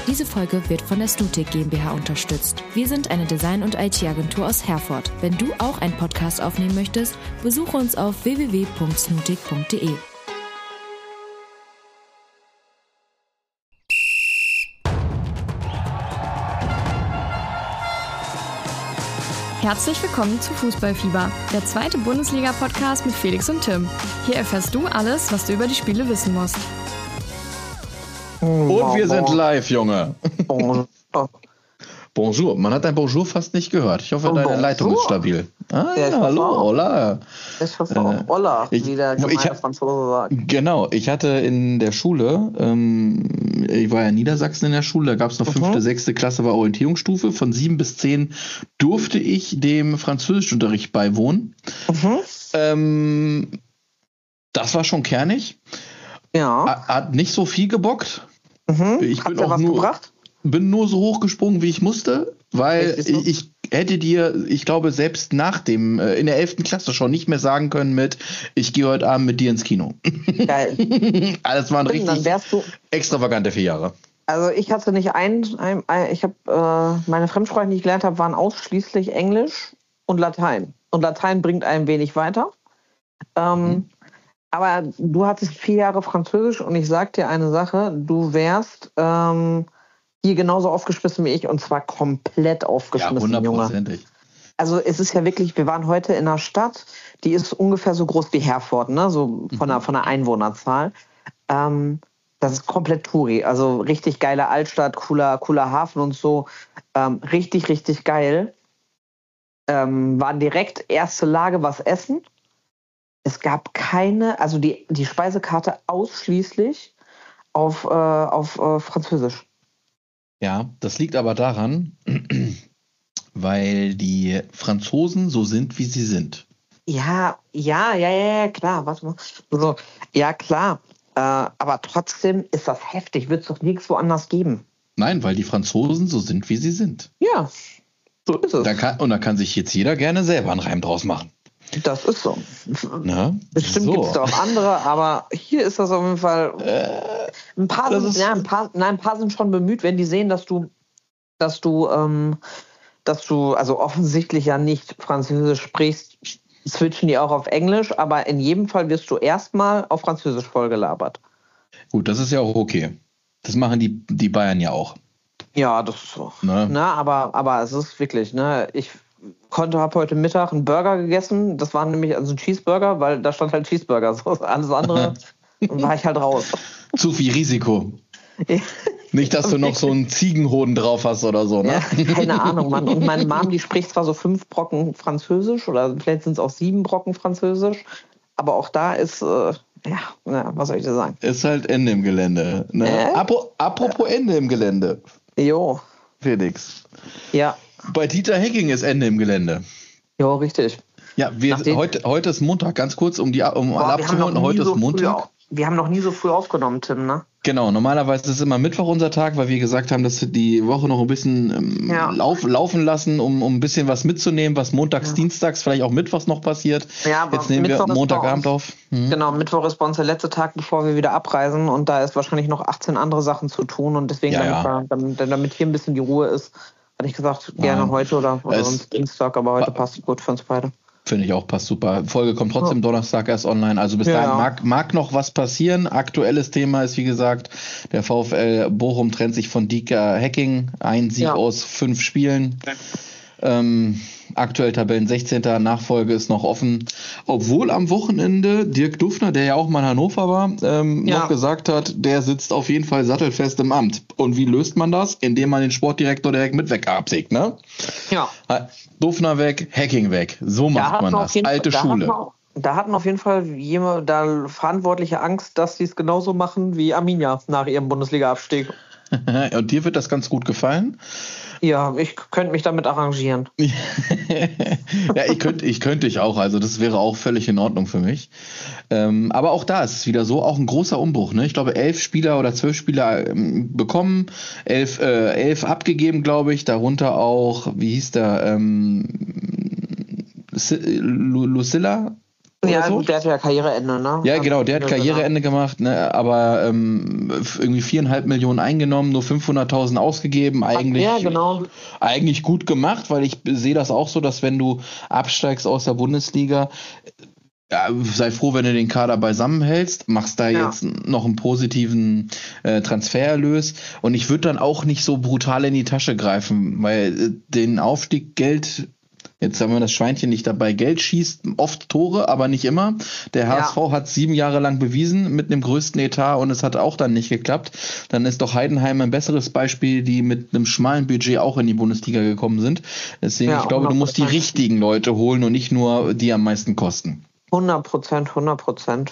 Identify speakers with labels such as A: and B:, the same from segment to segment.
A: Diese Folge wird von der Stutic GmbH unterstützt. Wir sind eine Design- und IT-Agentur aus Herford. Wenn du auch einen Podcast aufnehmen möchtest, besuche uns auf www.snutic.de.
B: Herzlich willkommen zu Fußballfieber, der zweite Bundesliga-Podcast mit Felix und Tim. Hier erfährst du alles, was du über die Spiele wissen musst.
C: Und wir sind live, Junge. Bonjour. Man hat dein Bonjour fast nicht gehört. Ich hoffe, deine Leitung ist stabil. Hallo, hola.
D: Ich hoffe auch. Hola, wie der gemeine Franzose sagt.
C: Genau, ich hatte in der Schule, ich war ja in Niedersachsen in der Schule, da gab es noch 5., 6. Klasse, war Orientierungsstufe. Von 7 bis 10 durfte ich dem Französischunterricht beiwohnen. Das war schon kernig.
D: Ja.
C: Hat nicht so viel gebockt. Ich
D: Hat dir was gebracht?
C: Bin nur so hochgesprungen, wie ich musste, weil ich hätte dir, ich glaube, selbst nach dem, in der 11. Klasse schon nicht mehr sagen können ich gehe heute Abend mit dir ins Kino.
D: Geil.
C: Alles waren richtig extravagante 4 Jahre.
D: Also ich hatte nicht ich habe, meine Fremdsprachen, die ich gelernt habe, waren ausschließlich Englisch und Latein. Und Latein bringt einem wenig weiter. Aber du hattest 4 Jahre Französisch und ich sag dir eine Sache, du wärst hier genauso aufgeschmissen wie ich und zwar komplett aufgeschmissen,
C: ja, 100%.
D: Junge. Also es ist ja wirklich, wir waren heute in einer Stadt, die ist ungefähr so groß wie Herford, ne? So von der Einwohnerzahl. Das ist komplett Touri, also richtig geile Altstadt, cooler Hafen und so. Richtig, richtig geil. Waren direkt erste Lage was essen. Es gab also die Speisekarte ausschließlich auf Französisch.
C: Ja, das liegt aber daran, weil die Franzosen so sind, wie sie sind.
D: Ja, klar. Warte mal. So, ja, klar. Aber trotzdem ist das heftig. Wird es doch nirgends woanders geben.
C: Nein, weil die Franzosen so sind, wie sie sind.
D: Ja, so ist es.
C: Da kann sich jetzt jeder gerne selber einen Reim draus machen.
D: Das ist so.
C: Na,
D: bestimmt gibt es da auch andere, aber hier ist das auf jeden Fall. Ein paar sind schon bemüht, wenn die sehen, dass du also offensichtlich ja nicht Französisch sprichst, switchen die auch auf Englisch, aber in jedem Fall wirst du erstmal auf Französisch vollgelabert.
C: Gut, das ist ja auch okay. Das machen die Bayern ja auch.
D: Ja, das ist so.
C: Ne?
D: Na, aber es ist wirklich, ne, ich habe heute Mittag einen Burger gegessen. Das war nämlich ein Cheeseburger, weil da stand halt Cheeseburger. So, alles andere war ich halt raus.
C: Zu viel Risiko. Nicht, dass du noch so einen Ziegenhoden drauf hast oder so, ne?
D: Ja, keine Ahnung, Mann. Und meine Mom, die spricht zwar so 5 Brocken Französisch oder vielleicht sind es auch 7 Brocken Französisch, aber auch da ist, was soll ich dir sagen?
C: Ist halt Ende im Gelände. Ne? Apropos Ende im Gelände.
D: Jo.
C: Felix.
D: Ja.
C: Bei Dieter Hecking ist Ende im Gelände.
D: Jo, richtig.
C: Ja, heute ist Montag, ganz kurz, um alle abzuholen. Heute ist Montag.
D: Wir haben noch nie so früh aufgenommen, Tim, ne?
C: Genau, normalerweise ist es immer Mittwoch unser Tag, weil wir gesagt haben, dass wir die Woche noch ein bisschen laufen lassen, um ein bisschen was mitzunehmen, was montags, dienstags, vielleicht auch mittwochs noch passiert.
D: Ja, aber
C: jetzt nehmen wir Montagabend auf.
D: Genau, Mittwoch ist bei uns der letzte Tag, bevor wir wieder abreisen und da ist wahrscheinlich noch 18 andere Sachen zu tun und deswegen, damit hier ein bisschen die Ruhe ist, hatte ich gesagt, gerne heute oder sonst Dienstag, aber heute passt gut für uns beide.
C: Finde ich auch, passt super. Folge kommt trotzdem Donnerstag erst online. Also bis dahin mag noch was passieren. Aktuelles Thema ist, wie gesagt, der VfL Bochum trennt sich von Dieter Hecking. Ein Sieg aus 5 Spielen. Aktuell Tabellen 16. Nachfolge ist noch offen. Obwohl am Wochenende Dirk Dufner, der ja auch mal in Hannover war, noch gesagt hat, der sitzt auf jeden Fall sattelfest im Amt. Und wie löst man das? Indem man den Sportdirektor direkt mit weg absägt, ne? Ja. Dufner weg, Hecking weg. So macht man das. Alte Schule.
D: Da hatten auf jeden Fall Verantwortliche Angst, dass sie es genauso machen wie Arminia nach ihrem Bundesliga-Abstieg.
C: Und dir wird das ganz gut gefallen?
D: Ja, ich könnte mich damit arrangieren.
C: Ja, ich könnte ich auch. Also das wäre auch völlig in Ordnung für mich. Aber auch da ist es wieder so, auch ein großer Umbruch. Ne? Ich glaube, 11 Spieler oder 12 Spieler bekommen, 11 abgegeben, glaube ich. Darunter auch, wie hieß der? Lucilla? oder so.
D: Der hat ja Karriereende, ne?
C: Ja, genau, der hat Karriereende gemacht, ne? Aber irgendwie 4,5 Millionen eingenommen, nur 500.000 ausgegeben. Eigentlich gut gemacht, weil ich sehe das auch so, dass wenn du absteigst aus der Bundesliga, sei froh, wenn du den Kader beisammen hältst, machst da jetzt noch einen positiven Transfererlös und ich würde dann auch nicht so brutal in die Tasche greifen, weil den Aufstieg Geld, jetzt haben wir das Schweinchen nicht dabei, Geld schießt oft Tore, aber nicht immer. Der HSV hat 7 Jahre lang bewiesen mit dem größten Etat und es hat auch dann nicht geklappt. Dann ist doch Heidenheim ein besseres Beispiel, die mit einem schmalen Budget auch in die Bundesliga gekommen sind. Deswegen, ich glaube, du musst die richtigen Leute holen und nicht nur die am meisten kosten.
D: 100%.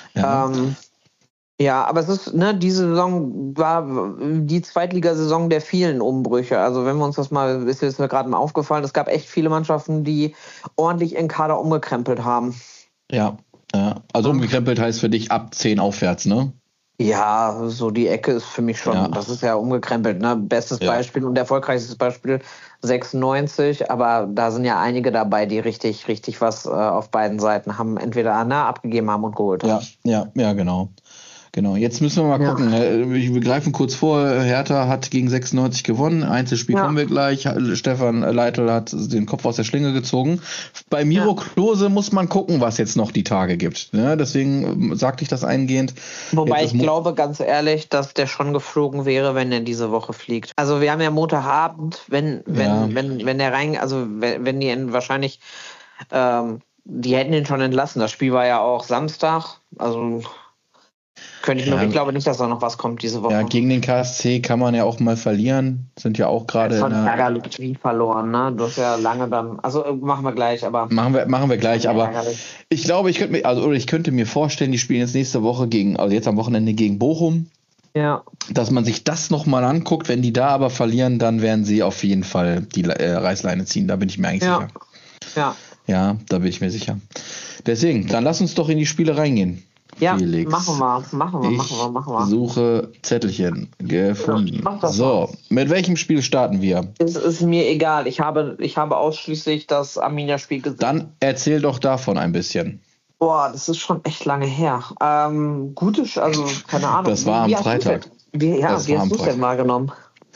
D: Aber es ist, ne, diese Saison war die Zweitligasaison der vielen Umbrüche. Also wenn wir uns das mal, ist mir gerade mal aufgefallen, es gab echt viele Mannschaften, die ordentlich in Kader umgekrempelt haben.
C: Ja. Also umgekrempelt heißt für dich ab 10 aufwärts, ne?
D: Ja, so die Ecke ist für mich schon, das ist ja umgekrempelt, ne? Bestes Beispiel und erfolgreichstes Beispiel 96, aber da sind ja einige dabei, die richtig was auf beiden Seiten haben, entweder abgegeben haben und geholt haben.
C: Ja, genau. Jetzt müssen wir mal gucken. Wir greifen kurz vor. Hertha hat gegen 96 gewonnen. Einzelspiel kommen wir gleich. Stefan Leitl hat den Kopf aus der Schlinge gezogen. Bei Miro Klose muss man gucken, was jetzt noch die Tage gibt. Ja, deswegen sagte ich das eingehend.
D: Wobei ich glaube, ganz ehrlich, dass der schon geflogen wäre, wenn er diese Woche fliegt. Also wir haben ja Montagabend, wenn der rein, also wenn die wahrscheinlich, die hätten ihn schon entlassen. Das Spiel war ja auch Samstag. Also ich glaube nicht, dass da noch was kommt diese Woche.
C: Ja, gegen den KSC kann man ja auch mal verlieren. Sind ja auch gerade.
D: Von ärgerlich wie verloren, ne? Du hast ja lange dann. Also machen wir gleich, aber.
C: Machen wir gleich, aber ich glaube, ich könnte mir vorstellen, die spielen jetzt nächste Woche jetzt am Wochenende gegen Bochum.
D: Ja.
C: Dass man sich das nochmal anguckt, wenn die da aber verlieren, dann werden sie auf jeden Fall die Reißleine ziehen. Da bin ich mir eigentlich sicher. Ja, da bin ich mir sicher. Deswegen, dann lass uns doch in die Spiele reingehen.
D: Ja,
C: Felix.
D: machen wir.
C: Suche Zettelchen gefunden. So, mit welchem Spiel starten wir?
D: Es ist mir egal. Ich habe ausschließlich das Arminia-Spiel gesehen.
C: Dann erzähl doch davon ein bisschen.
D: Boah, das ist schon echt lange her. Also keine Ahnung.
C: Das war am Freitag.
D: Wie hast du es denn wahrgenommen?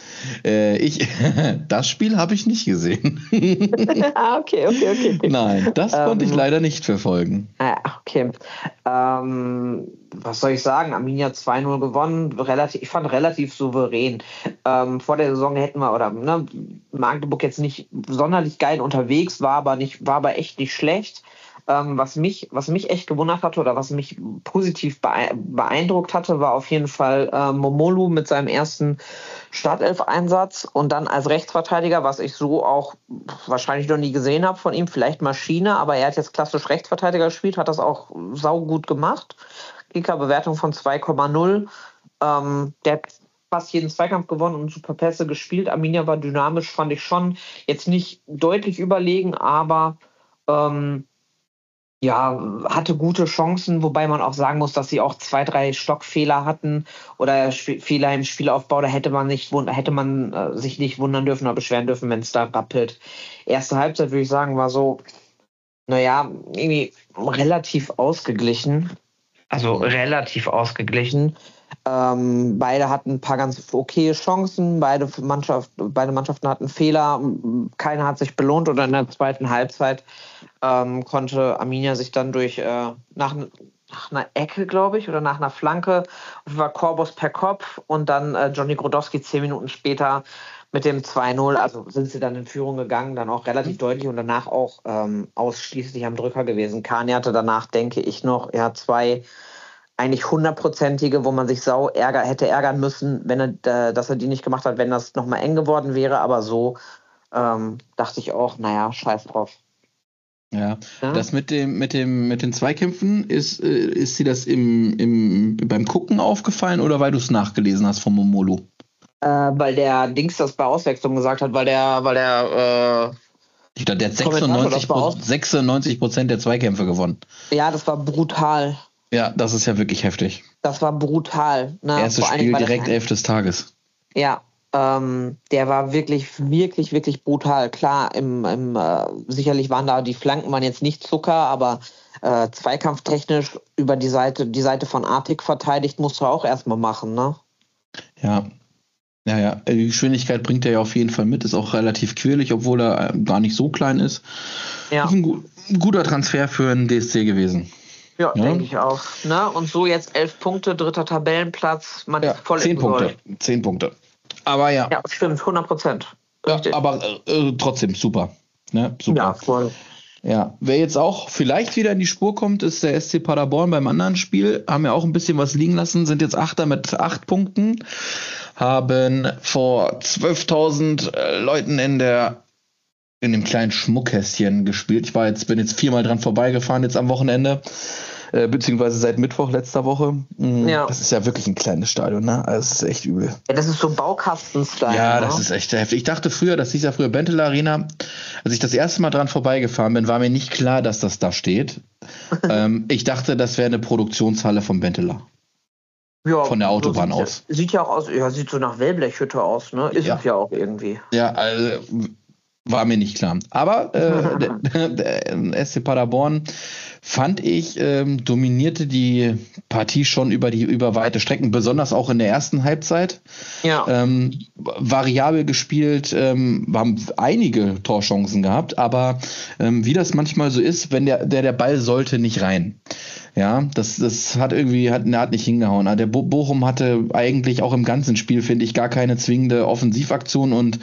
C: Das Spiel habe ich nicht gesehen.
D: Okay.
C: Nein, das konnte ich leider nicht verfolgen.
D: Okay. Was soll ich sagen? Arminia 2-0 gewonnen. Ich fand relativ souverän. Vor der Saison hätten wir, Magdeburg jetzt nicht sonderlich geil unterwegs, war aber echt nicht schlecht. Was mich echt gewundert hatte oder was mich positiv beeindruckt hatte, war auf jeden Fall Momolu mit seinem ersten Startelf-Einsatz und dann als Rechtsverteidiger, was ich so auch wahrscheinlich noch nie gesehen habe von ihm, vielleicht Maschine, aber er hat jetzt klassisch Rechtsverteidiger gespielt, hat das auch saugut gemacht. Kicker-Bewertung von 2,0. Der hat fast jeden Zweikampf gewonnen und super Pässe gespielt. Arminia war dynamisch, fand ich schon. Jetzt nicht deutlich überlegen, aber hatte gute Chancen, wobei man auch sagen muss, dass sie auch 2-3 Stockfehler hatten oder Fehler im Spielaufbau. Da hätte man sich nicht wundern dürfen oder beschweren dürfen, wenn es da rappelt. Erste Halbzeit, würde ich sagen, war so, irgendwie relativ ausgeglichen. Beide hatten ein paar ganz okaye Chancen. Beide Mannschaften hatten Fehler. Keiner hat sich belohnt. Oder in der zweiten Halbzeit konnte Arminia sich dann nach einer Ecke, glaube ich, oder nach einer Flanke, war Korbos per Kopf und dann Johnny Grodowski 10 Minuten später mit dem 2-0. Also sind sie dann in Führung gegangen, dann auch relativ deutlich und danach auch ausschließlich am Drücker gewesen. Kani hatte danach, denke ich, noch zwei eigentlich 100%ige, wo man sich hätte ärgern müssen, dass er die nicht gemacht hat, wenn das nochmal eng geworden wäre. Aber so dachte ich auch, scheiß drauf.
C: Ja, das mit den Zweikämpfen, ist dir das beim Gucken aufgefallen oder weil du es nachgelesen hast von Momolu?
D: Weil der Dings das bei Auswechslung gesagt hat, weil der
C: ich glaube, der hat 96% der Zweikämpfe gewonnen.
D: Ja, das war brutal.
C: Ja, das ist ja wirklich heftig.
D: Das war brutal. Ne?
C: Erstes Spiel direkt 11 des Tages.
D: Ja, der war wirklich, wirklich, wirklich brutal. Klar, sicherlich waren da die Flanken waren jetzt nicht Zucker, aber zweikampftechnisch über die Seite von Artik verteidigt, musst du auch erstmal machen, ne?
C: Ja. Ja, die Geschwindigkeit bringt er ja auf jeden Fall mit, ist auch relativ quirlig, obwohl er gar nicht so klein ist. Ja. Ist ein guter Transfer für einen DSC gewesen.
D: Ja, denke ich auch. Ne? Und so jetzt 11 Punkte, 3. Tabellenplatz, man ist voll
C: 10 Punkte. 10 Punkte. Aber ja.
D: Ja, stimmt, 100%.
C: Ja, aber trotzdem super. Ne? Super.
D: Ja, voll.
C: Ja, wer jetzt auch vielleicht wieder in die Spur kommt, ist der SC Paderborn beim anderen Spiel. Haben ja auch ein bisschen was liegen lassen, sind jetzt Achter mit 8 Punkten. Haben vor 12.000 Leuten in dem kleinen Schmuckkästchen gespielt. Ich bin jetzt 4-mal dran vorbeigefahren jetzt am Wochenende, beziehungsweise seit Mittwoch letzter Woche. Ja. Das ist ja wirklich ein kleines Stadion, ne? Also das ist echt übel.
D: Ja, das ist so Baukasten-Style.
C: Ja, das ist echt heftig. Ich dachte früher, das hieß ja früher Benteler Arena. Als ich das erste Mal dran vorbeigefahren bin, war mir nicht klar, dass das da steht. Ich dachte, das wäre eine Produktionshalle vom Benteler. Ja, von der Autobahn aus.
D: Sieht ja auch aus, sieht so nach Wellblechhütte aus, ne? Ist es ja auch irgendwie.
C: Ja, also war mir nicht klar. Aber der SC Paderborn, fand ich, dominierte die Partie schon über weite Strecken, besonders auch in der ersten Halbzeit. Ja. Variabel gespielt, haben einige Torchancen gehabt, aber wie das manchmal so ist, wenn der Ball sollte nicht rein. Ja, das hat nicht hingehauen. Der Bochum hatte eigentlich auch im ganzen Spiel, finde ich, gar keine zwingende Offensivaktion und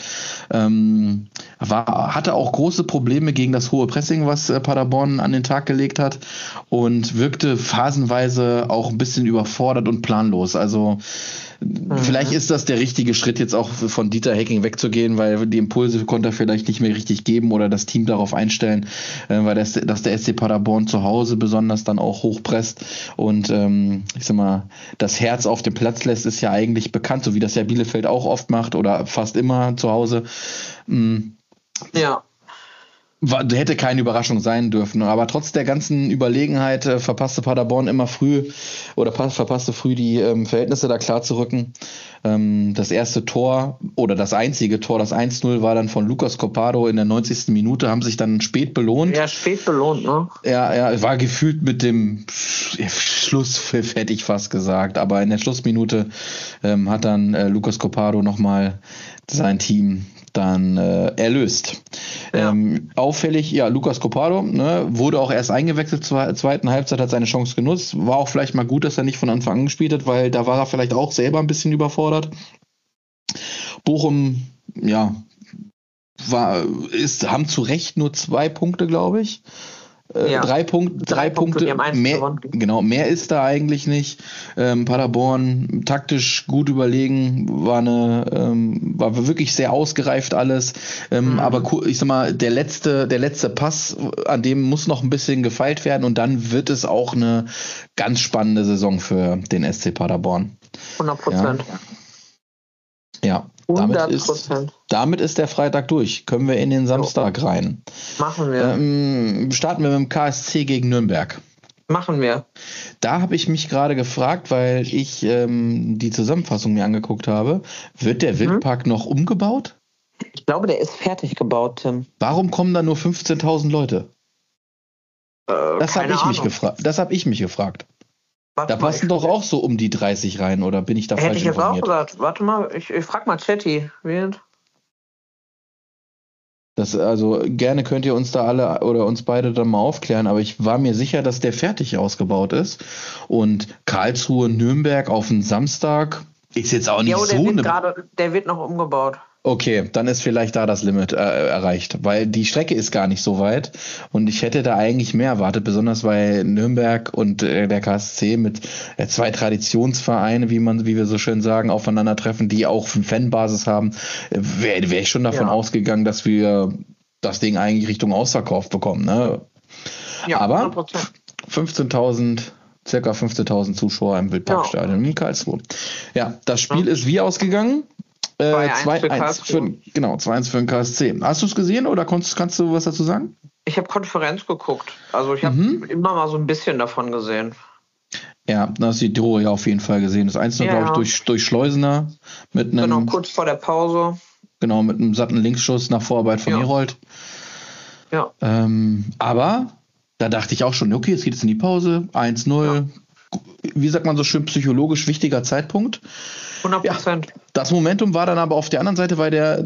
C: hatte auch große Probleme gegen das hohe Pressing, was Paderborn an den Tag gelegt hat und wirkte phasenweise auch ein bisschen überfordert und planlos. Also vielleicht ist das der richtige Schritt, jetzt auch von Dieter Hecking wegzugehen, weil die Impulse konnte er vielleicht nicht mehr richtig geben oder das Team darauf einstellen, weil dass der SC Paderborn zu Hause besonders dann auch hochpresst und ich sag mal, das Herz auf dem Platz lässt, ist ja eigentlich bekannt, so wie das ja Bielefeld auch oft macht oder fast immer zu Hause. Ja. Hätte keine Überraschung sein dürfen, aber trotz der ganzen Überlegenheit verpasste Paderborn verpasste früh die Verhältnisse da klar zu rücken. Das erste Tor oder das einzige Tor, das 1-0, war dann von Lucas Copado in der 90. Minute, haben sich dann spät belohnt.
D: Ja, spät belohnt, ne?
C: Ja, war gefühlt mit dem Schlusspfiff, hätte ich fast gesagt, aber in der Schlussminute hat dann Lucas Copado nochmal sein Team dann erlöst. Ja. Auffällig, Lucas Copado, ne, wurde auch erst eingewechselt zur zweiten Halbzeit, hat seine Chance genutzt. War auch vielleicht mal gut, dass er nicht von Anfang an gespielt hat, weil da war er vielleicht auch selber ein bisschen überfordert. Bochum, haben zu Recht nur 2 Punkte, glaube ich. 3 Punkte, mehr ist da eigentlich nicht. Paderborn taktisch gut überlegen, war wirklich sehr ausgereift alles. Aber ich sag mal, der letzte Pass, an dem muss noch ein bisschen gefeilt werden und dann wird es auch eine ganz spannende Saison für den SC Paderborn.
D: 100%.
C: Ja. Damit ist der Freitag durch. Können wir in den Samstag rein.
D: Machen wir.
C: Starten wir mit dem KSC gegen Nürnberg.
D: Machen wir.
C: Da habe ich mich gerade gefragt, weil ich die Zusammenfassung mir angeguckt habe. Wird der Wildpark noch umgebaut?
D: Ich glaube, der ist fertig gebaut, Tim.
C: Warum kommen da nur 15.000 Leute? Das habe ich mich gefragt. Da passen doch auch so um die 30 rein, oder bin ich da falsch informiert? Hätte ich jetzt auch gesagt.
D: Warte mal, ich frag mal Chatty.
C: Also gerne könnt ihr uns da alle oder uns beide dann mal aufklären, aber ich war mir sicher, dass der fertig ausgebaut ist. Und Karlsruhe, Nürnberg auf den Samstag ist jetzt auch nicht
D: der wird noch umgebaut.
C: Okay, dann ist vielleicht da das Limit erreicht, weil die Strecke ist gar nicht so weit und ich hätte da eigentlich mehr erwartet, besonders weil Nürnberg und der KSC mit 2 Traditionsvereine, wie wir so schön sagen, aufeinandertreffen, die auch eine Fanbasis haben, wäre ich schon davon ausgegangen, dass wir das Ding eigentlich Richtung Ausverkauf bekommen. Ne? Ja, aber 100%. Circa 15.000 Zuschauer im Wildparkstadion in Karlsruhe. Ja, das Spiel ist wie ausgegangen? 2-1 für den KSC. Hast du es gesehen oder kannst du was dazu sagen?
D: Ich habe Konferenz geguckt. Also ich habe immer mal so ein bisschen davon gesehen.
C: Ja, da hast du die Tore ja auf jeden Fall gesehen. Das 1-0, glaube ich, durch Schleusener. Genau,
D: kurz vor der Pause.
C: Genau, mit einem satten Linksschuss nach Vorarbeit von Herold.
D: Ja.
C: Aber Da dachte ich auch schon, okay, jetzt geht es in die Pause, 1-0. Ja. Wie sagt man so schön, psychologisch wichtiger Zeitpunkt.
D: 100%. Ja,
C: das Momentum war dann aber auf der anderen Seite, weil der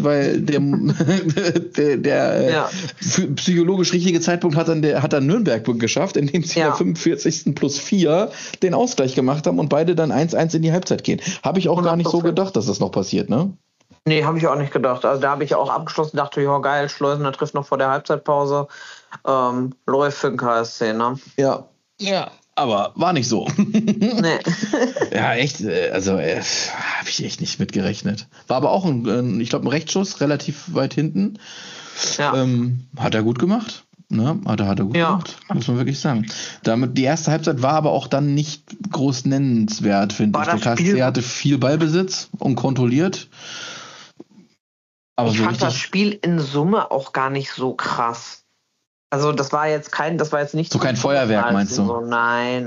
C: psychologisch richtige Zeitpunkt hat dann Nürnberg geschafft, indem sie in der 45. +4 den Ausgleich gemacht haben und beide dann 1-1 in die Halbzeit gehen. Habe ich auch 100%. Gar nicht so gedacht, dass das noch passiert, ne?
D: Nee, habe ich auch nicht gedacht. Also da habe ich auch abgeschlossen, dachte, ja geil, Schleusener trifft noch vor der Halbzeitpause. Läuft für den KSC, ne?
C: Ja. Aber war nicht so.
D: Nee.
C: Ja, echt, also habe ich echt nicht mitgerechnet. War aber auch ein Rechtsschuss, relativ weit hinten.
D: Ja.
C: Hat er gut gemacht. Ne? Hat er gut gemacht, muss man wirklich sagen. Damit, die erste Halbzeit war aber auch dann nicht groß nennenswert, finde ich. Der KSC hatte viel Ballbesitz und kontrolliert.
D: Aber ich fand das Spiel in Summe auch gar nicht so krass. Also das war jetzt nicht
C: so kein Feuerwerk, meinst du?
D: So, nein.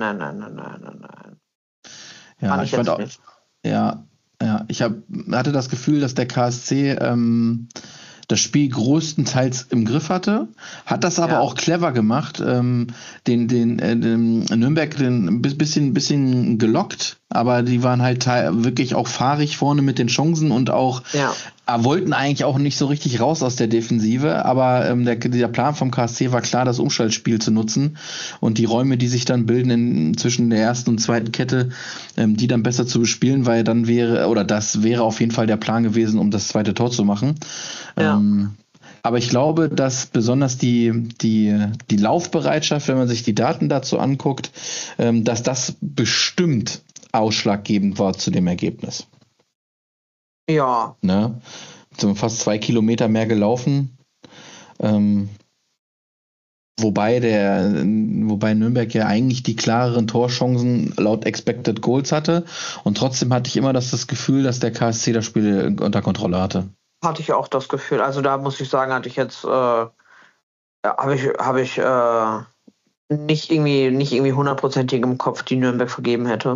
C: Ja, ich fand auch. Nicht. Ja, ich hatte das Gefühl, dass der KSC das Spiel größtenteils im Griff hatte, hat das aber auch clever gemacht, den Nürnberg ein bisschen gelockt, aber die waren halt wirklich auch fahrig vorne mit den Chancen und auch wollten eigentlich auch nicht so richtig raus aus der Defensive, aber dieser Plan vom KSC war klar, das Umschaltspiel zu nutzen und die Räume, die sich dann bilden zwischen der ersten und zweiten Kette, die dann besser zu bespielen, weil dann das wäre auf jeden Fall der Plan gewesen, um das zweite Tor zu machen. Ja. Aber ich glaube, dass besonders die Laufbereitschaft, wenn man sich die Daten dazu anguckt, dass das bestimmt ausschlaggebend war zu dem Ergebnis.
D: Ja.
C: Ne? Sind fast 2 Kilometer mehr gelaufen. Wobei Nürnberg ja eigentlich die klareren Torchancen laut Expected Goals hatte. Und trotzdem hatte ich immer das Gefühl, dass der KSC das Spiel unter Kontrolle hatte.
D: Hatte ich auch das Gefühl. Also da muss ich sagen, hatte ich jetzt habe ich nicht irgendwie 100%ig im Kopf, die Nürnberg vergeben hätte.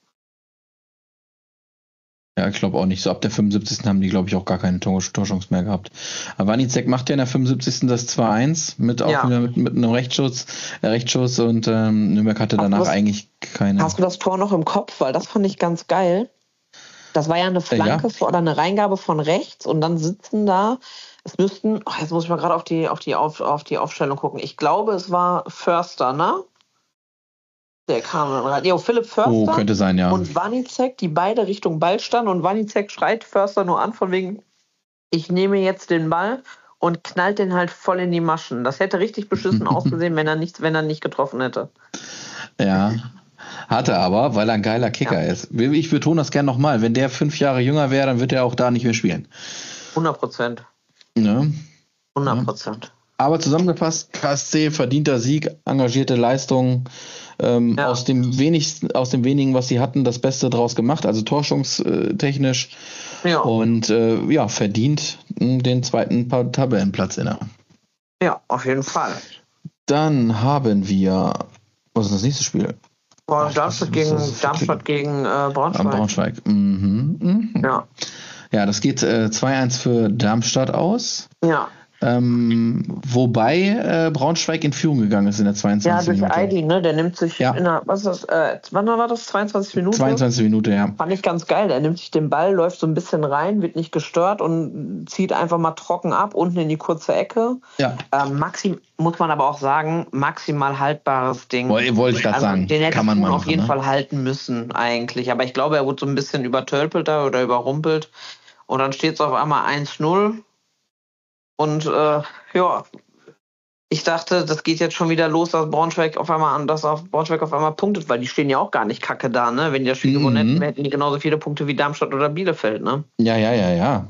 C: Ja, ich glaube auch nicht. So ab der 75. haben die, glaube ich, auch gar keine Torchance mehr gehabt. Aber Wanizek macht ja in der 75. das 2-1 mit einem Rechtsschuss und Nürnberg hatte danach eigentlich keine.
D: Hast du das Tor noch im Kopf? Weil das fand ich ganz geil. Das war ja eine Flanke oder eine Reingabe von rechts und dann sitzen da, es müssten, jetzt muss ich mal gerade auf die Aufstellung gucken. Ich glaube, es war Förster, ne? Der kam dann rein. Ja, Philipp Förster.
C: Oh, könnte sein, ja.
D: Und Wanizek, die beide Richtung Ball standen und Wanizek schreit Förster nur an, von wegen, ich nehme jetzt den Ball und knallt den halt voll in die Maschen. Das hätte richtig beschissen ausgesehen, wenn er nicht getroffen hätte.
C: Ja. Hat er aber, weil er ein geiler Kicker ist. Ich betone das gerne nochmal. Wenn der 5 Jahre jünger wäre, dann wird er auch da nicht mehr spielen.
D: 100%.
C: Ne?
D: 100%. Ja.
C: Aber zusammengefasst, KSC, verdienter Sieg, engagierte Leistung, aus dem wenigen, was sie hatten, das Beste draus gemacht, also torschungstechnisch. Ja. Und verdient den zweiten Tabellenplatz inne.
D: Ja, auf jeden Fall.
C: Dann haben wir, was ist das nächste Spiel?
D: Darmstadt gegen Braunschweig.
C: Braunschweig. Ja, das geht 2-1 für Darmstadt aus.
D: Ja.
C: Wobei Braunschweig in Führung gegangen ist in der 22. Minute.
D: Ja, durch Eidi, ne? Der nimmt sich in der, wann war das? 22 Minuten?
C: 22 Minuten, ja.
D: Fand ich ganz geil. Der nimmt sich den Ball, läuft so ein bisschen rein, wird nicht gestört und zieht einfach mal trocken ab, unten in die kurze Ecke.
C: Ja.
D: Muss man aber auch sagen, maximal haltbares Ding.
C: Wollte ich das sagen.
D: Den hätte man auf jeden Fall halten müssen, eigentlich. Aber ich glaube, er wurde so ein bisschen übertölpelt da oder überrumpelt. Und dann steht es auf einmal 1-0. Und ich dachte, das geht jetzt schon wieder los, dass Braunschweig auf einmal punktet, weil die stehen ja auch gar nicht kacke da, ne? Wenn die das Spiel gewonnen hätten, hätten die genauso viele Punkte wie Darmstadt oder Bielefeld, ne?
C: Ja.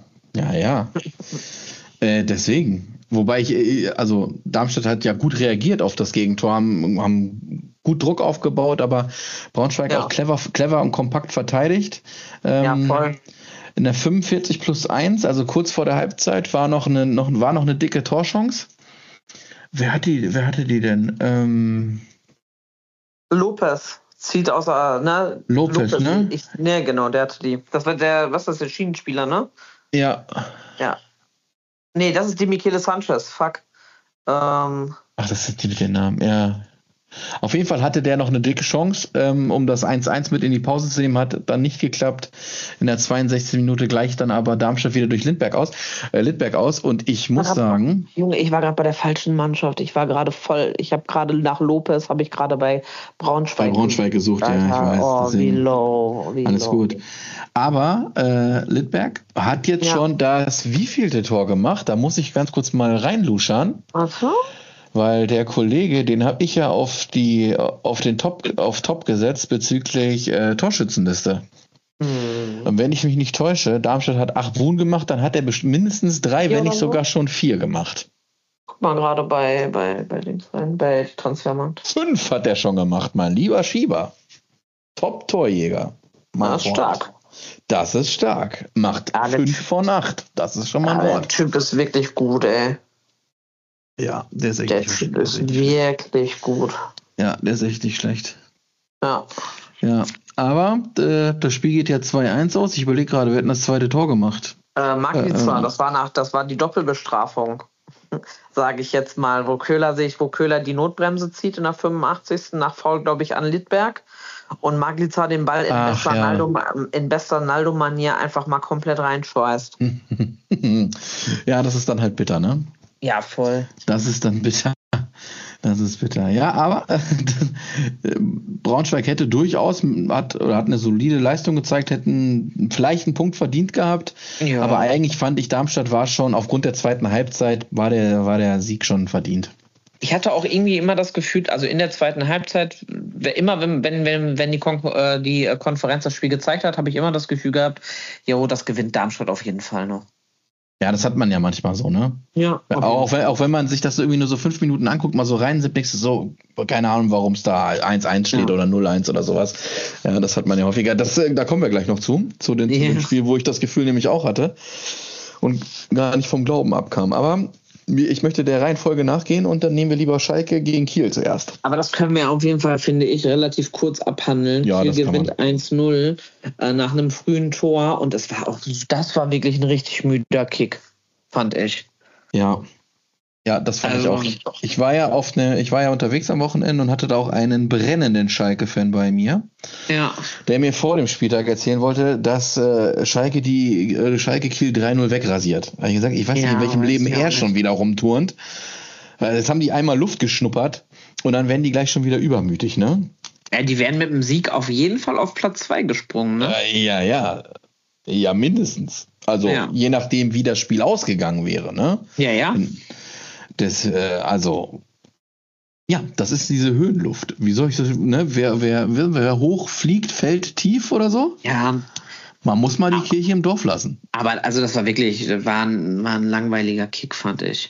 C: Deswegen. Wobei Darmstadt hat ja gut reagiert auf das Gegentor, haben gut Druck aufgebaut, aber Braunschweig auch clever und kompakt verteidigt.
D: Voll.
C: In der 45+1, also kurz vor der Halbzeit, war noch eine dicke Torchance. Wer hatte die denn?
D: Lopez zieht außer, ne?
C: Lopez, ne?
D: Genau, der hatte die. Das war der Schienenspieler, ne?
C: Ja.
D: Ja. Nee, das ist die Michele Sanchez, fuck.
C: Das sind die mit den Namen, ja. Auf jeden Fall hatte der noch eine dicke Chance, um das 1-1 mit in die Pause zu nehmen, hat dann nicht geklappt. In der 62. Minute gleicht dann aber Darmstadt wieder durch Lidberg aus. Und ich muss sagen...
D: Junge, ich war gerade bei der falschen Mannschaft. Ich war gerade ich habe gerade nach Lopez, habe ich gerade bei Braunschweig
C: gesucht. Ja, ich weiß.
D: Oh, wie low.
C: Alles gut. Aber Lidberg hat jetzt schon das wievielte Tor gemacht? Da muss ich ganz kurz mal reinluschern.
D: Ach so?
C: Weil der Kollege, den habe ich ja auf Top gesetzt bezüglich Torschützenliste. Und wenn ich mich nicht täusche, Darmstadt hat 8 Buhn gemacht, dann hat er mindestens 3, wenn nicht sogar schon 4 gemacht.
D: Guck mal gerade bei Transfermarkt.
C: 5 hat er schon gemacht, mein lieber Schieber. Top-Torjäger.
D: Das ist stark.
C: Das ist stark. Macht 5 von 8. Das ist schon mal ein Wort.
D: Der Typ ist wirklich gut, ey.
C: Ja, der ist echt
D: wirklich gut.
C: Ja, der ist echt nicht schlecht.
D: Ja.
C: Ja, aber das Spiel geht ja 2-1 aus. Ich überlege gerade, wer hat das zweite Tor gemacht?
D: Maglica, das war die Doppelbestrafung, sage ich jetzt mal, wo Köhler die Notbremse zieht in der 85. nach Foul, glaube ich, an Lidberg und Maglica den Ball in bester Naldo-Manier einfach mal komplett reinschweißt.
C: Ja, das ist dann halt bitter, ne?
D: Ja, voll.
C: Das ist dann bitter. Das ist bitter. Ja, aber Braunschweig hätte durchaus hat eine solide Leistung gezeigt, hätten vielleicht einen Punkt verdient gehabt. Ja. Aber eigentlich fand ich, Darmstadt war schon aufgrund der zweiten Halbzeit war der Sieg schon verdient.
D: Ich hatte auch irgendwie immer das Gefühl, also in der zweiten Halbzeit, immer wenn die Konferenz das Spiel gezeigt hat, habe ich immer das Gefühl gehabt, jo, das gewinnt Darmstadt auf jeden Fall noch.
C: Ja, das hat man ja manchmal so, ne?
D: Ja. Okay.
C: Auch wenn man sich das so irgendwie nur so 5 Minuten anguckt, mal so reinsippt, nächstes so, keine Ahnung, warum es da 1-1 steht oder 0-1 oder sowas. Ja, das hat man ja häufiger. Da kommen wir gleich noch zu dem Spiel, wo ich das Gefühl nämlich auch hatte und gar nicht vom Glauben abkam. Aber ich möchte der Reihenfolge nachgehen und dann nehmen wir lieber Schalke gegen Kiel zuerst.
D: Aber das können wir auf jeden Fall, finde ich, relativ kurz abhandeln.
C: Ja,
D: Kiel gewinnt 1-0 nach einem frühen Tor und das war wirklich ein richtig müder Kick, fand ich.
C: Ja, das fand ich auch. Ich war ja unterwegs am Wochenende und hatte da auch einen brennenden Schalke-Fan bei mir, der mir vor dem Spieltag erzählen wollte, dass Schalke Kiel 3-0 wegrasiert. Da habe ich gesagt, ich weiß nicht, in welchem Leben er schon wieder rumturnt. Weil jetzt haben die einmal Luft geschnuppert und dann werden die gleich schon wieder übermütig, ne?
D: Ja, die wären mit dem Sieg auf jeden Fall auf Platz 2 gesprungen, ne?
C: Ja, mindestens. Also je nachdem, wie das Spiel ausgegangen wäre, ne?
D: Ja.
C: Das ist diese Höhenluft. Wie soll ich das, ne? Wer hoch fliegt, fällt tief oder so?
D: Ja.
C: Man muss mal die Kirche im Dorf lassen.
D: Aber also das war ein langweiliger Kick, fand ich.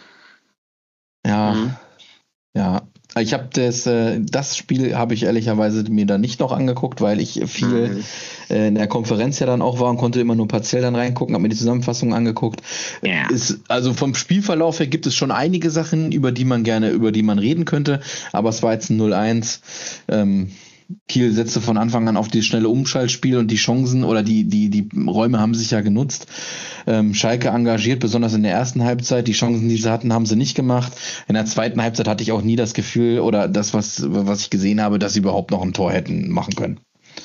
C: Ja. Ich habe das Spiel habe ich ehrlicherweise mir dann nicht noch angeguckt, weil ich viel in der Konferenz ja dann auch war und konnte immer nur partiell dann reingucken, habe mir die Zusammenfassung angeguckt.
D: Ja.
C: Also vom Spielverlauf her gibt es schon einige Sachen, über die man reden könnte, aber es war jetzt ein 0-1. Kiel setzte von Anfang an auf die schnelle Umschaltspiel und die Chancen oder die Räume haben sich ja genutzt. Schalke engagiert, besonders in der ersten Halbzeit. Die Chancen, die sie hatten, haben sie nicht gemacht. In der zweiten Halbzeit hatte ich auch nie das Gefühl oder das, was ich gesehen habe, dass sie überhaupt noch ein Tor hätten machen können.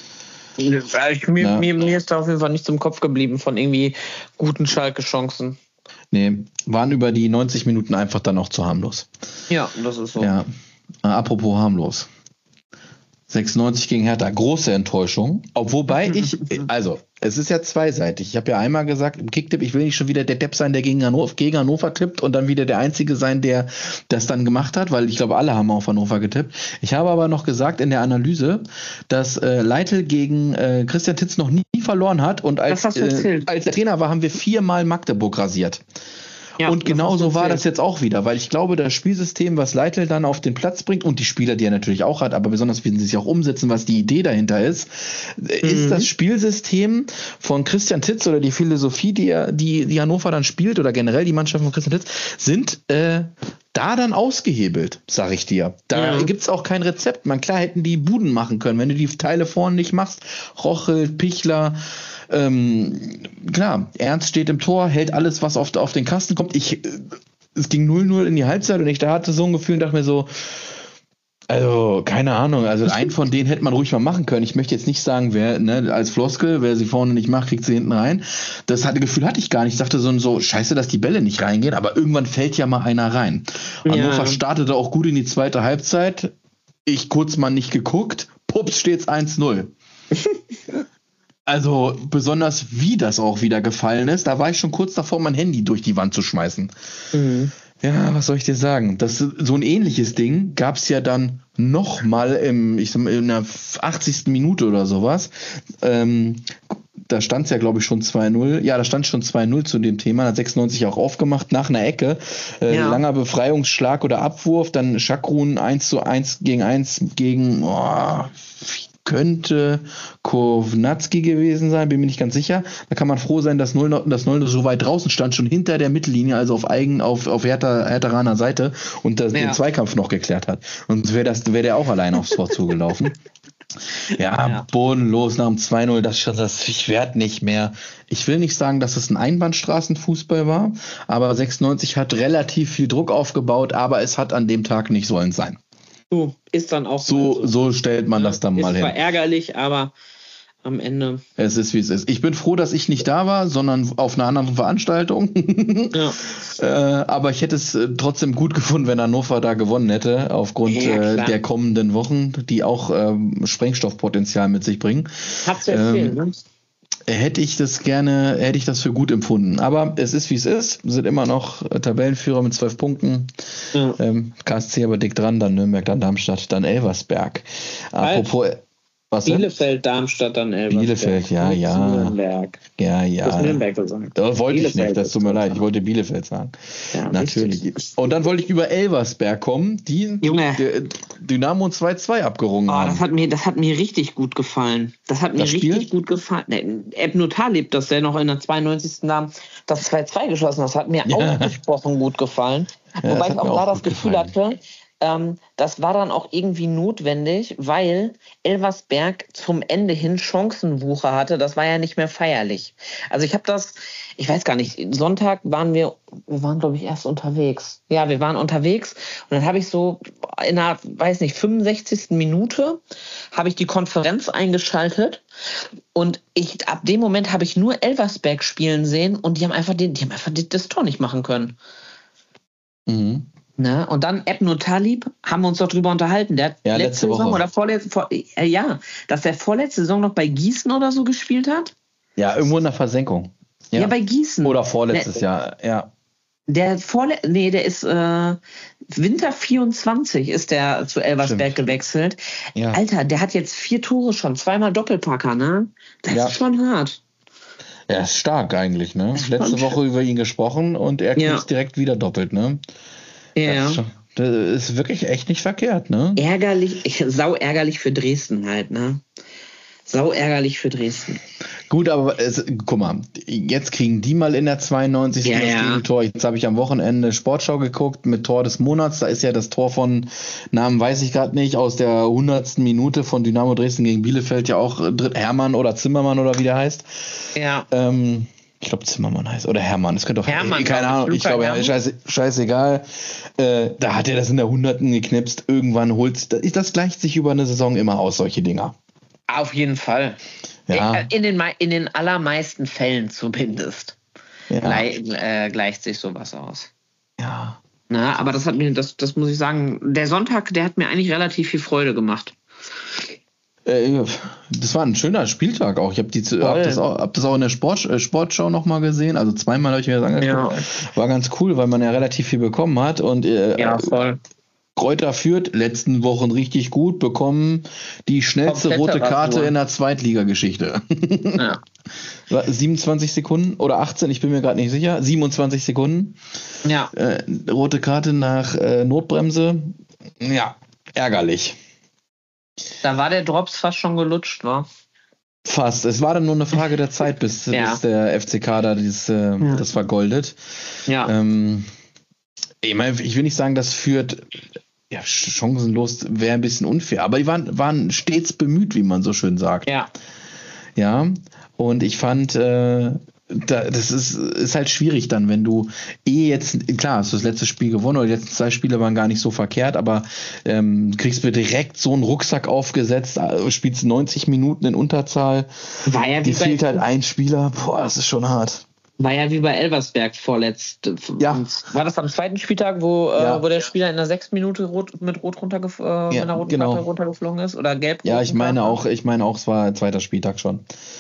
D: Mir ist da auf jeden Fall nichts im Kopf geblieben von irgendwie guten Schalke-Chancen.
C: Nee, waren über die 90 Minuten einfach dann auch zu harmlos.
D: Ja, das ist so.
C: Ja. Apropos harmlos. 96 gegen Hertha, große Enttäuschung. Wobei es ist ja zweiseitig. Ich habe ja einmal gesagt, im Kicktipp, ich will nicht schon wieder der Depp sein, der gegen Hannover tippt und dann wieder der Einzige sein, der das dann gemacht hat, weil ich glaube, alle haben auf Hannover getippt. Ich habe aber noch gesagt in der Analyse, dass Leitl gegen Christian Titz noch nie verloren hat und als der Trainer war, haben wir 4-mal Magdeburg rasiert. Ja, und genauso war das jetzt auch wieder, weil ich glaube, das Spielsystem, was Leitl dann auf den Platz bringt und die Spieler, die er natürlich auch hat, aber besonders, wie sie sich auch umsetzen, was die Idee dahinter ist, ist das Spielsystem von Christian Titz oder die Philosophie, die Hannover dann spielt oder generell die Mannschaft von Christian Titz, sind da dann ausgehebelt, sag ich dir. Da gibt's auch kein Rezept. Klar hätten die Buden machen können, wenn du die Teile vorne nicht machst. Rochel, Pichler, klar, Ernst steht im Tor, hält alles, was auf den Kasten kommt. es ging 0-0 in die Halbzeit und ich da hatte so ein Gefühl und dachte mir so, also, keine Ahnung, also einen von denen hätte man ruhig mal machen können. Ich möchte jetzt nicht sagen, wer, ne, als Floskel, wer sie vorne nicht macht, kriegt sie hinten rein. Gefühl hatte ich gar nicht. Ich dachte so, scheiße, dass die Bälle nicht reingehen, aber irgendwann fällt ja mal einer rein. Hannover startete auch gut in die zweite Halbzeit. Ich kurz mal nicht geguckt. Pups, steht's 1-0. Also, besonders wie das auch wieder gefallen ist, da war ich schon kurz davor, mein Handy durch die Wand zu schmeißen. Ja, was soll ich dir sagen? So ein ähnliches Ding gab es ja dann nochmal in der 80. Minute oder sowas. Da stand es ja, glaube ich, schon 2-0. Ja, da stand schon 2-0 zu dem Thema. Hat 96 auch aufgemacht nach einer Ecke. Langer Befreiungsschlag oder Abwurf. Dann Schakrun 1:1 gegen könnte Kovnatski gewesen sein, bin mir nicht ganz sicher. Da kann man froh sein, dass 0 so weit draußen stand, schon hinter der Mittellinie, also auf Hertheraner Seite und den Zweikampf noch geklärt hat. Und wäre der auch allein aufs Tor zugelaufen. Ja, bodenlos nach dem 2-0, ich werde nicht mehr. Ich will nicht sagen, dass es ein Einbahnstraßenfußball war, aber 96 hat relativ viel Druck aufgebaut, aber es hat an dem Tag nicht sollen sein.
E: So, ist dann auch
C: so stellt man das dann mal hin.
E: Es war ärgerlich, aber am Ende.
C: Es ist, wie es ist. Ich bin froh, dass ich nicht da war, sondern auf einer anderen Veranstaltung. Aber ich hätte es trotzdem gut gefunden, wenn Hannover da gewonnen hätte, aufgrund der kommenden Wochen, die auch Sprengstoffpotenzial mit sich bringen.
E: Hat's ja erzählt, ne?
C: Hätte ich das für gut empfunden. Aber es ist, wie es ist. Wir sind immer noch Tabellenführer mit 12 Punkten. Ja. KSC aber dick dran, dann Nürnberg, dann Darmstadt, dann Elversberg. Apropos... Was
E: Bielefeld, Darmstadt, dann Elversberg.
C: Bielefeld, ja.
E: Nürnberg.
C: Ja.
E: Du hast Nürnberg gesagt.
C: Da wollte ich nicht, das tut mir leid. Ich wollte Bielefeld sagen. Ja, natürlich. Richtig. Und dann wollte ich über Elversberg kommen, die Dynamo 2-2 abgerungen haben.
E: Das hat mir richtig gut gefallen. Gut gefallen. Ebnu Talib, dass der noch in der 92. das 2-2 geschossen hat, das hat mir ausgesprochen gut gefallen. Wobei ich auch da das Gefühl hatte, das war dann auch irgendwie notwendig, weil Elversberg zum Ende hin Chancenwucher hatte. Das war ja nicht mehr feierlich. Also ich weiß gar nicht, Sonntag waren wir glaube ich erst unterwegs. Ja, wir waren unterwegs und dann habe ich so in der, 65. Minute habe ich die Konferenz eingeschaltet und ab dem Moment habe ich nur Elversberg spielen sehen und die haben einfach das Tor nicht machen können.
C: Mhm.
E: Ne? Und dann Ebnu Talib, haben wir uns doch drüber unterhalten. Der hat letzte Saison oder dass der vorletzte Saison noch bei Gießen oder so gespielt hat.
C: Ja, irgendwo in der Versenkung.
E: Ja, bei Gießen.
C: Oder vorletztes Jahr, ja.
E: Der ist Winter 24 ist der zu Elversberg gewechselt. Ja. Alter, der hat jetzt 4 Tore schon, 2-mal Doppelpacker, ne? Das ist schon hart.
C: Ja, ist stark eigentlich, ne? Letzte Woche über ihn gesprochen und er kriegt direkt wieder doppelt, ne?
E: Ja.
C: Das ist wirklich echt nicht verkehrt, ne?
E: Sau ärgerlich für Dresden halt, ne? Sau ärgerlich für Dresden.
C: Gut, aber guck mal, jetzt kriegen die mal in der 92. das Gegentor. Jetzt habe ich am Wochenende Sportschau geguckt mit Tor des Monats. Da ist ja das Tor von Namen weiß ich gerade nicht, aus der 100. Minute von Dynamo Dresden gegen Bielefeld ja auch Hermann oder Zimmermann oder wie der heißt.
E: Ja.
C: Ich glaube Zimmermann heißt oder Hermann. Das könnte doch
E: Hermann,
C: keine Ahnung. Ich glaube scheißegal. Da hat er das in der 100. geknipst. Irgendwann das gleicht sich über eine Saison immer aus, solche Dinger.
E: Auf jeden Fall.
C: Ja.
E: In den allermeisten Fällen zumindest gleicht sich sowas aus.
C: Ja.
E: Na, aber das muss ich sagen, der Sonntag, der hat mir eigentlich relativ viel Freude gemacht.
C: Das war ein schöner Spieltag auch. Ich habe das auch in der Sportschau nochmal gesehen. Also zweimal habe ich mir das angeguckt. Ja. War ganz cool, weil man ja relativ viel bekommen hat. Und
E: voll.
C: Kräuter Fürth, letzten Wochen richtig gut, bekommen die schnellste rote Karte in der Zweitligageschichte. Ja. 27 Sekunden oder 18, ich bin mir gerade nicht sicher. 27 Sekunden.
E: Ja.
C: Rote Karte nach Notbremse. Ja, ärgerlich.
E: Da war der Drops fast schon gelutscht, wa?
C: Fast. Es war dann nur eine Frage der Zeit, bis der FCK da das vergoldet.
E: Ja.
C: Ich meine, ich will nicht sagen, dass Fürth chancenlos wäre ein bisschen unfair, aber die waren stets bemüht, wie man so schön sagt.
E: Ja.
C: Ja, und ich fand, das ist halt schwierig dann, wenn du jetzt, klar, hast du das letzte Spiel gewonnen oder die letzten 2 Spiele waren gar nicht so verkehrt, aber kriegst du direkt so einen Rucksack aufgesetzt, spielst 90 Minuten in Unterzahl, die fehlt halt ein Spieler, das ist schon hart.
E: War ja wie bei Elversberg vorletzt.
C: Ja.
E: War das am 2. Spieltag, wo der Spieler in der 6. Minute mit Rot mit einer roten Karte runtergeflogen ist? Oder gelb?
C: Ja, ich meine auch, es war 2. Spieltag schon.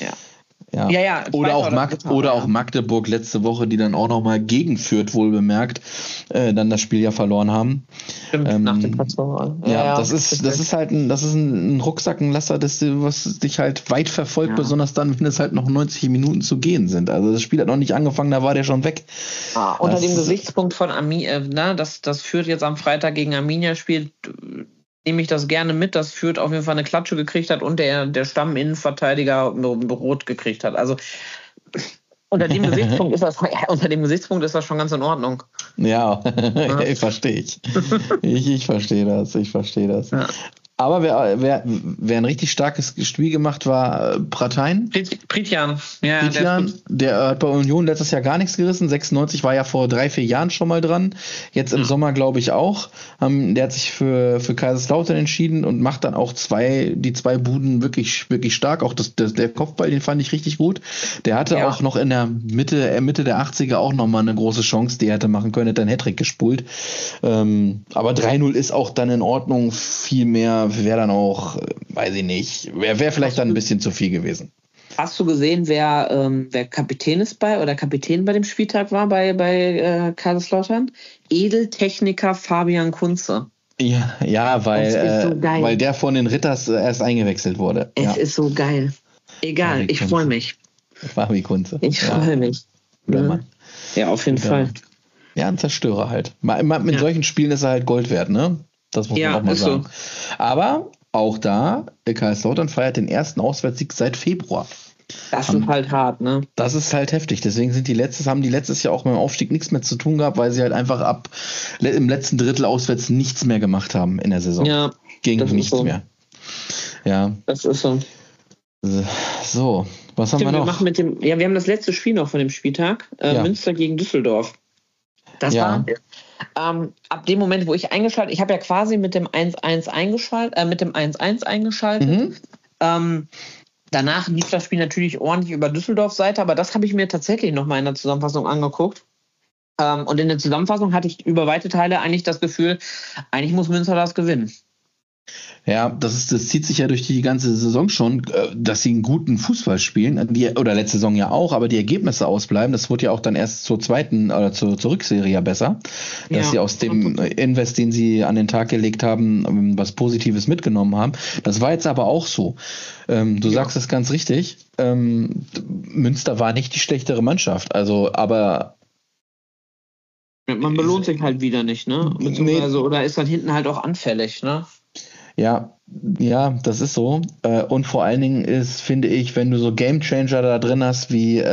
E: Ja.
C: Oder auch Magdeburg letzte Woche, die dann auch nochmal gegen Fürth wohl bemerkt, dann das Spiel ja verloren haben.
E: Stimmt, nach dem Platzverfall.
C: Das ist halt ein Rucksackenlasser, was dich halt weit verfolgt, besonders dann, wenn es halt noch 90 Minuten zu gehen sind. Also das Spiel hat noch nicht angefangen, da war der schon weg.
E: Unter dem Gesichtspunkt von Arminia, dass Fürth jetzt am Freitag gegen Arminia spielt, nehme ich das gerne mit, dass Fürth auf jeden Fall eine Klatsche gekriegt hat und der Stamminnenverteidiger rot gekriegt hat. Also unter dem Gesichtspunkt ist das schon ganz in Ordnung.
C: Ja, verstehe ich. Ich verstehe das. Ja. Aber wer ein richtig starkes Spiel gemacht war, Pratein.
E: Pritjan.
C: Ja, der hat bei Union letztes Jahr gar nichts gerissen. 96 war ja vor 3-4 Jahren schon mal dran. Jetzt im Sommer, glaube ich, auch. Der hat sich für Kaiserslautern entschieden und macht dann auch die 2 Buden wirklich, wirklich stark. Auch der Kopfball, den fand ich richtig gut. Der hatte auch noch in der Mitte der 80er auch nochmal eine große Chance, die er hätte machen können, hätte einen Hattrick gespult. Aber 3-0 ist auch dann in Ordnung. Viel mehr wäre dann auch, weiß ich nicht, wäre vielleicht dann ein bisschen zu viel gewesen.
E: Hast du gesehen, wer Kapitän bei dem Spieltag war bei Kaiserslautern? Edeltechniker Fabian Kunze.
C: Ja, weil der von den Ritters erst eingewechselt wurde.
E: Es ist so geil. Egal, ich freue mich.
C: Fabi Kunze.
E: Ich freue mich. Ja, auf jeden Fall.
C: Ja, ein Zerstörer halt. Mit solchen Spielen ist er halt Gold wert, ne? Das muss man auch mal sagen. So. Aber auch da, Kaiserslautern feiert den ersten Auswärtssieg seit Februar.
E: Das ist halt hart, ne?
C: Das ist halt heftig. Deswegen haben die letztes Jahr auch mit dem Aufstieg nichts mehr zu tun gehabt, weil sie halt einfach im letzten Drittel auswärts nichts mehr gemacht haben in der Saison.
E: Ja.
C: Ging nichts mehr. Ja.
E: Das ist so.
C: So, was haben wir noch?
E: Wir haben das letzte Spiel noch von dem Spieltag. Münster gegen Düsseldorf. Das war ab dem Moment, wo ich eingeschaltet, ich habe ja quasi mit dem 1-1 eingeschaltet. Danach lief das Spiel natürlich ordentlich über Düsseldorfs Seite, aber das habe ich mir tatsächlich nochmal in der Zusammenfassung angeguckt. Und in der Zusammenfassung hatte ich über weite Teile eigentlich das Gefühl, eigentlich muss Münster das gewinnen.
C: Ja, das zieht sich ja durch die ganze Saison schon, dass sie einen guten Fußball spielen, oder letzte Saison ja auch, aber die Ergebnisse ausbleiben. Das wurde ja auch dann erst zur zweiten oder zur Rückserie ja besser, dass sie aus dem Invest, den sie an den Tag gelegt haben, was Positives mitgenommen haben. Das war jetzt aber auch so. Du sagst es ganz richtig. Münster war nicht die schlechtere Mannschaft, aber
E: man belohnt sich halt wieder nicht, ne? Oder ist dann hinten halt auch anfällig, ne?
C: Ja, das ist so. Und vor allen Dingen finde ich, wenn du so Gamechanger da drin hast wie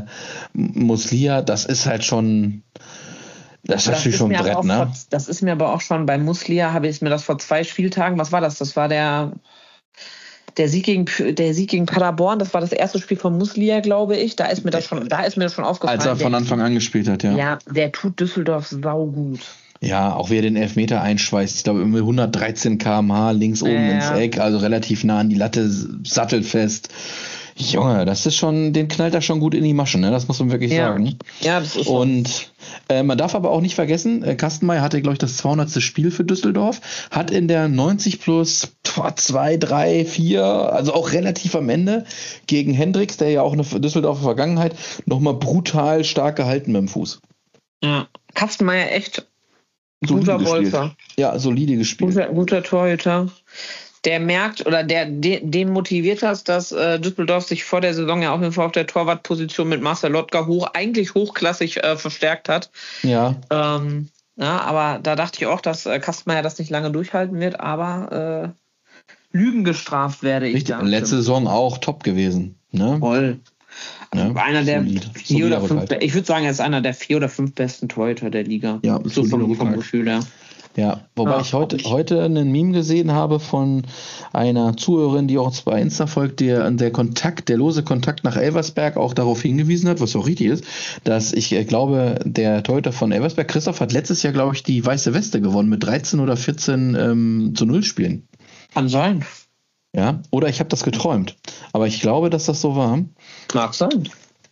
C: Muslia, das ist halt schon, das ist natürlich schon ein Brett, ne?
E: Das ist mir aber auch schon bei Muslia, habe ich mir das vor 2 Spieltagen, was war das? Das war der Sieg gegen Paderborn, das war das erste Spiel von Muslia, glaube ich. Da ist mir das schon aufgefallen.
C: Als er von Anfang an gespielt hat, ja.
E: Ja, der tut Düsseldorf saugut.
C: Ja, auch wie er den Elfmeter einschweißt. Ich glaube, mit 113 km/h links oben ins Eck, also relativ nah an die Latte, sattelfest. Junge, das ist schon, den knallt er schon gut in die Maschen, ne? Das muss man wirklich sagen.
E: Ja, das ist so.
C: Und man darf aber auch nicht vergessen, Kastenmeier hatte, glaube ich, das 200. Spiel für Düsseldorf, hat in der 90 plus 2, 3, 4, also auch relativ am Ende gegen Hendricks, der ja auch eine Düsseldorfer Vergangenheit, nochmal brutal stark gehalten mit dem Fuß.
E: Ja, Kastenmeier echt guter Bolzer.
C: Ja, solide gespielt.
E: Guter Torhüter. Der merkt oder den motiviert das, dass Düsseldorf sich vor der Saison ja auf jeden Fall auf der Torwartposition mit Marcel Lotka eigentlich hochklassig verstärkt hat.
C: Ja.
E: Aber da dachte ich auch, dass Kastenmeier das nicht lange durchhalten wird, aber Lügen gestraft werde ich.
C: Richtig. Letzte Saison auch top gewesen. Ne?
E: Voll. Also einer der 4 oder 5, ich würde sagen, er ist einer der 4 oder 5 besten Torhüter der Liga.
C: Ja,
E: so vom Gefühl her.
C: Ja, wobei ich heute einen Meme gesehen habe von einer Zuhörerin, die uns bei Insta folgt, der lose Kontakt nach Elversberg auch darauf hingewiesen hat, was auch richtig ist, dass ich glaube, der Torhüter von Elversberg, Christoph, hat letztes Jahr, glaube ich, die Weiße Weste gewonnen mit 13 oder 14 zu 0 Spielen.
E: Kann sein.
C: Ja, oder ich habe das geträumt. Aber ich glaube, dass das so war.
E: Mag sein.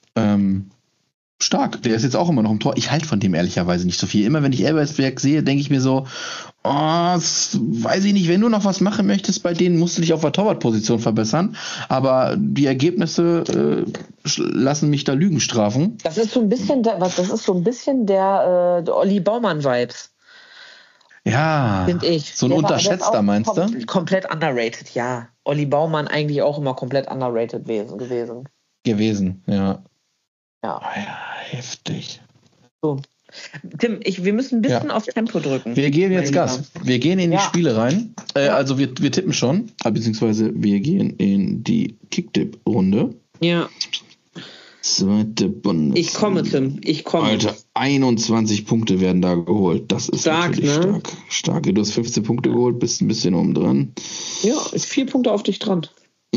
C: Stark, der ist jetzt auch immer noch im Tor. Ich halte von dem ehrlicherweise nicht so viel. Immer wenn ich Elversberg sehe, denke ich mir so, weiß ich nicht, wenn du noch was machen möchtest bei denen, musst du dich auf der Torwartposition verbessern. Aber die Ergebnisse lassen mich da Lügen strafen.
E: Das ist so ein bisschen der Olli Baumann-Vibes.
C: Ja,
E: finde ich.
C: So ein Unterschätzter, meinst du?
E: Komplett underrated, ja. Olli Baumann eigentlich auch immer komplett underrated gewesen. Ja. Ja, heftig. So. Tim, wir müssen ein bisschen auf Tempo drücken.
C: Wir geben jetzt Gas. Wir gehen in die Spiele rein. Also wir tippen schon, beziehungsweise wir gehen in die Kicktipp-Runde.
E: Ja.
C: Zweite Bundesliga.
E: Ich komme, Tim.
C: Alter, 21 Punkte werden da geholt. Das ist stark, natürlich stark. Stark. Du hast 15 Punkte geholt, bist ein bisschen oben dran.
E: Ja, ist 4 Punkte auf dich dran.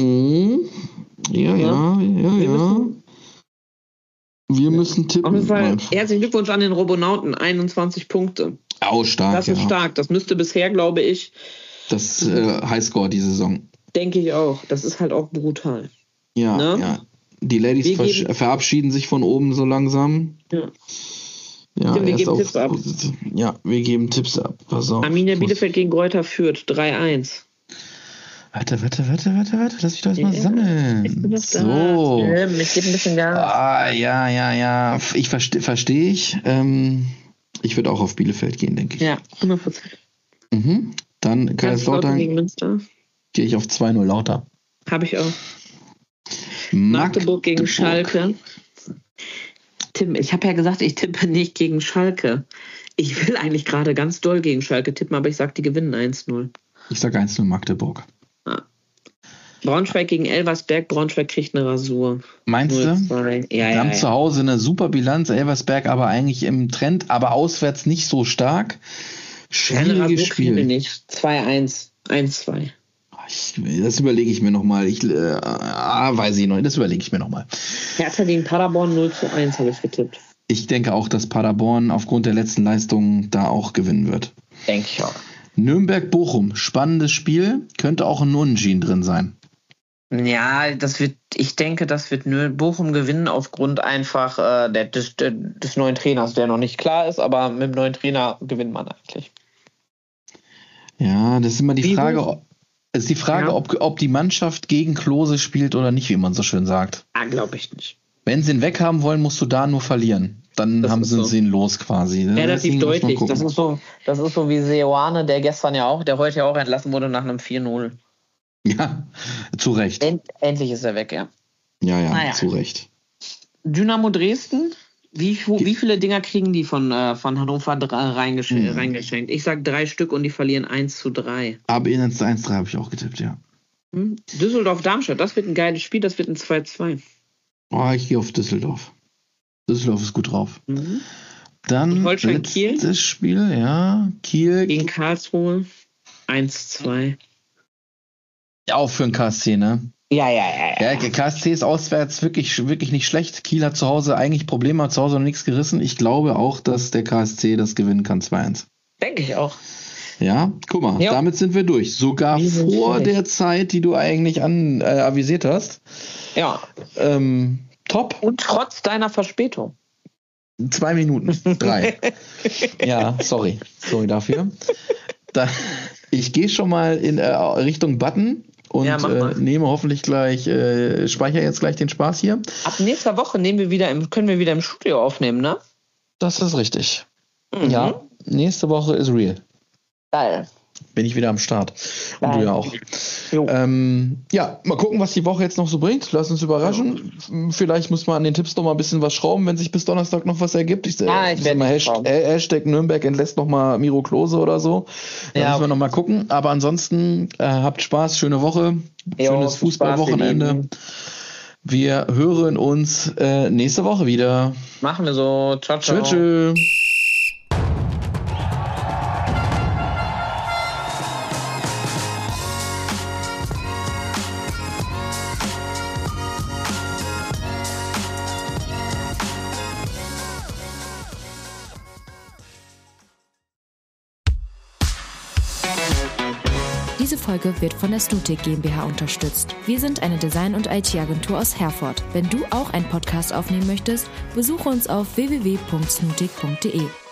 C: Ja. Wir müssen tippen.
E: Auf jeden Fall herzlichen Glückwunsch an den Robonauten. 21 Punkte.
C: Stark.
E: Das ist stark. Das müsste bisher, glaube ich,
C: das Highscore die Saison.
E: Denke ich auch. Das ist halt auch brutal.
C: Ja, ne? Ja. Die Ladies verabschieden sich von oben so langsam. Ja,
E: wir geben Tipps ab.
C: Ja, wir geben Tipps ab. Pass auf.
E: Arminia Bielefeld gegen Greuther Fürth. 3-1.
C: Warte. Lass mich doch erstmal sammeln.
E: Ich bin so. Da. Ich gebe ein bisschen Gas.
C: Ja. Ich verstehe ich. Ich würde auch auf Bielefeld gehen, denke ich.
E: Ja, 100%.
C: Dann Kaiserslautern
E: gegen Münster.
C: Gehe ich auf 2-0 Lauter.
E: Habe ich auch. Magdeburg gegen Schalke. Tim, ich habe ja gesagt, ich tippe nicht gegen Schalke. Ich will eigentlich gerade ganz doll gegen Schalke tippen, aber ich sage, die gewinnen 1-0.
C: Ich sage 1-0 Magdeburg.
E: Braunschweig gegen Elversberg. Braunschweig kriegt eine Rasur.
C: Meinst du? Wir haben zu Hause eine super Bilanz. Elversberg aber eigentlich im Trend, aber auswärts nicht so stark. Schwieriges Spiel.
E: 2-1. 1-2.
C: Das überlege ich mir nochmal. Weiß ich noch. Das überlege ich mir nochmal.
E: Hertha gegen Paderborn 0-1 habe ich getippt.
C: Ich denke auch, dass Paderborn aufgrund der letzten Leistung da auch gewinnen wird.
E: Denke ich auch.
C: Nürnberg-Bochum, spannendes Spiel. Könnte auch ein Unentschieden drin sein.
E: Ja, ich denke, das wird Bochum gewinnen aufgrund einfach des neuen Trainers, der noch nicht klar ist, aber mit dem neuen Trainer gewinnt man eigentlich.
C: Ja, das ist immer die Frage, ob die Mannschaft gegen Klose spielt oder nicht, wie man so schön sagt.
E: Glaube ich nicht.
C: Wenn sie ihn weghaben wollen, musst du da nur verlieren. Dann sind sie ihn los quasi.
E: Relativ deutlich. Das ist so wie Seoane, der heute ja auch entlassen wurde nach einem 4-0.
C: Ja, zu Recht.
E: Endlich ist er weg, ja.
C: Ja, zu Recht.
E: Dynamo Dresden, wie viele Dinger kriegen die von Hannover reingeschenkt? Ich sag 3 Stück und die verlieren 1-3.
C: Aber in 1-3 habe ich auch getippt, ja.
E: Düsseldorf-Darmstadt, das wird ein geiles Spiel, das wird ein 2-2.
C: Ich gehe auf Düsseldorf. Düsseldorf ist gut drauf. Dann
E: letztes
C: Spiel, Kiel
E: gegen Karlsruhe 1-2.
C: Auch für den KSC, ne?
E: Ja.
C: KSC ist auswärts wirklich, wirklich nicht schlecht. Kiel hat zu Hause eigentlich Probleme, hat zu Hause noch nichts gerissen. Ich glaube auch, dass der KSC das gewinnen kann, 2-1.
E: Denke ich auch.
C: Ja, guck mal, damit sind wir durch. Sogar vor der Zeit, die du eigentlich avisiert hast.
E: Ja.
C: Top.
E: Und trotz deiner Verspätung.
C: 2 Minuten. 3. Ja, sorry dafür. Ich gehe schon mal in Richtung Button und nehme hoffentlich gleich, speichere jetzt gleich den Spaß hier.
E: Ab nächster Woche können wir wieder im Studio aufnehmen, ne?
C: Das ist richtig. Ja, nächste Woche ist real.
E: Geil.
C: Bin ich wieder am Start. Und du ja auch. Mal gucken, was die Woche jetzt noch so bringt. Lass uns überraschen. Vielleicht muss man an den Tipps noch mal ein bisschen was schrauben, wenn sich bis Donnerstag noch was ergibt. Ich werde mal Hashtag Nürnberg entlässt noch mal Miro Klose oder so. Da müssen wir noch mal gucken. Aber ansonsten habt Spaß, schöne Woche, schönes Fußballwochenende. Wir hören uns nächste Woche wieder.
E: Machen wir so. Ciao, ciao.
C: Tschüss.
A: Diese Folge wird von der Snutic GmbH unterstützt. Wir sind eine Design- und IT-Agentur aus Herford. Wenn du auch einen Podcast aufnehmen möchtest, besuche uns auf www.snutic.de.